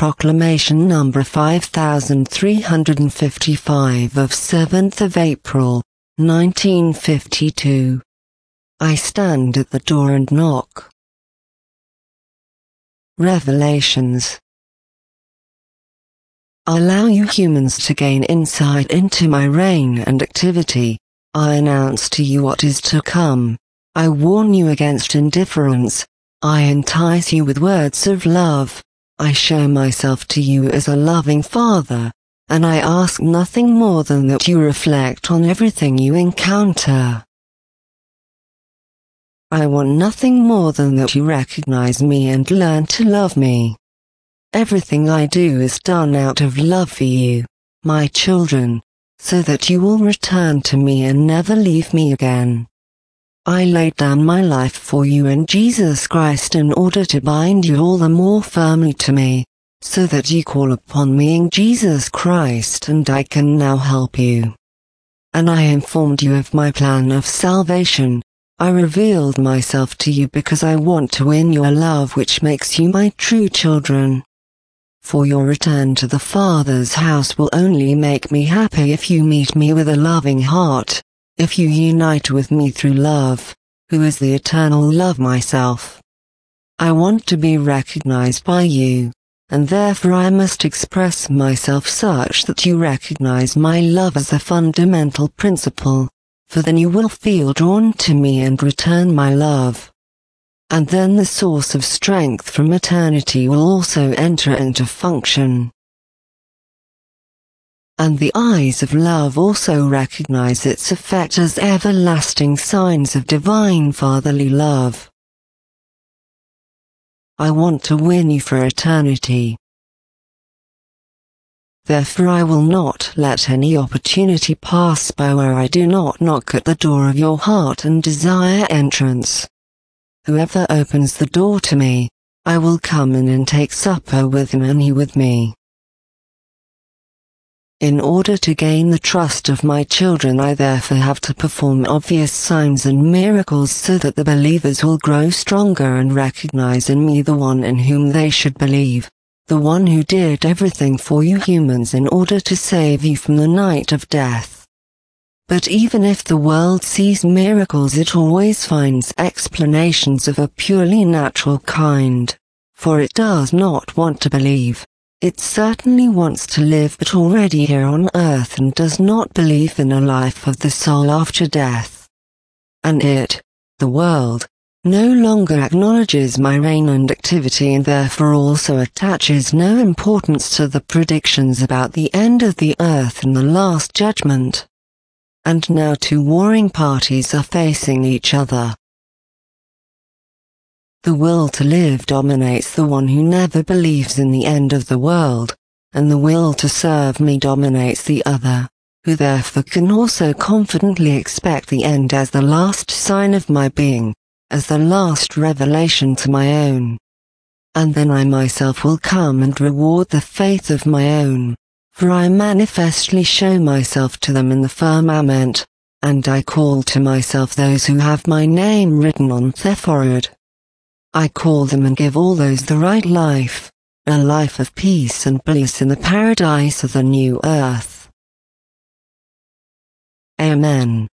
Proclamation number 5355 of 7th of April, 1952. I stand at the door and knock. Revelations. I allow you humans to gain insight into my reign and activity. I announce to you what is to come. I warn you against indifference. I entice you with words of love. I show myself to you as a loving Father, and I ask nothing more than that you reflect on everything you encounter. I want nothing more than that you recognize me and learn to love me. Everything I do is done out of love for you, my children, so that you will return to me and never leave me again. I laid down my life for you in Jesus Christ in order to bind you all the more firmly to me, so that you call upon me in Jesus Christ and I can now help you. And I informed you of my plan of salvation. I revealed myself to you because I want to win your love, which makes you my true children. For your return to the Father's house will only make me happy if you meet me with a loving heart. If you unite with me through love, who is the eternal love myself. I want to be recognized by you, and therefore I must express myself such that you recognize my love as a fundamental principle, for then you will feel drawn to me and return my love. And then the source of strength from eternity will also enter into function. And the eyes of love also recognize its effect as everlasting signs of divine fatherly love. I want to win you for eternity. Therefore I will not let any opportunity pass by where I do not knock at the door of your heart and desire entrance. Whoever opens the door to me, I will come in and take supper with him and he with me. In order to gain the trust of my children, I therefore have to perform obvious signs and miracles so that the believers will grow stronger and recognize in me the one in whom they should believe, the one who did everything for you humans in order to save you from the night of death. But even if the world sees miracles, it always finds explanations of a purely natural kind, for it does not want to believe. It certainly wants to live but already here on earth and does not believe in a life of the soul after death. And it, the world, no longer acknowledges my reign and activity and therefore also attaches no importance to the predictions about the end of the earth and the last judgment. And now two warring parties are facing each other. The will to live dominates the one who never believes in the end of the world, and the will to serve me dominates the other, who therefore can also confidently expect the end as the last sign of my being, as the last revelation to my own. And then I myself will come and reward the faith of my own, for I manifestly show myself to them in the firmament, and I call to myself those who have my name written on their forehead. I call them and give all those the right life, a life of peace and bliss in the paradise of the new earth. Amen.